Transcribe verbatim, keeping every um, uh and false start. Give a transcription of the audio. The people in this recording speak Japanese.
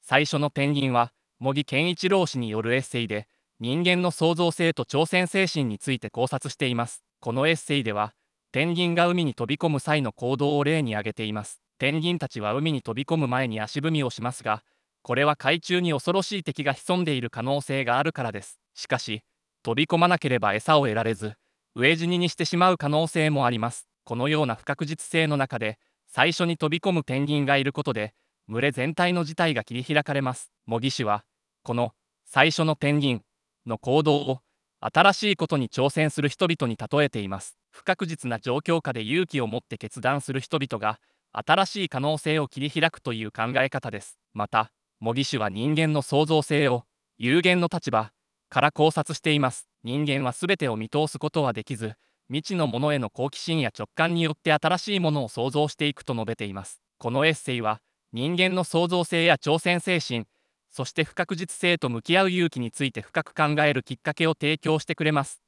最初のペンギンは、茂木健一郎氏によるエッセイで、人間の創造性と挑戦精神について考察しています。このエッセイでは、ペンギンが海に飛び込む際の行動を例に挙げています。ペンギンたちは海に飛び込む前に足踏みをしますが、これは海中に恐ろしい敵が潜んでいる可能性があるからです。しかし、飛び込まなければ餌を得られず、飢え死ににしてしまう可能性もあります。このような不確実性の中で、最初に飛び込むペンギンがいることで、群れ全体の事態が切り開かれます。茂木氏は、この最初のペンギンの行動を新しいことに挑戦する人々に例えています。不確実な状況下で勇気を持って決断する人々が新しい可能性を切り開くという考え方です。また、茂木氏は人間の創造性を有限の立場から考察しています。人間は全てを見通すことはできず、未知のものへの好奇心や直感によって新しいものを創造していくと述べています。このエッセイは、人間の創造性や挑戦精神、そして不確実性と向き合う勇気について深く考えるきっかけを提供してくれます。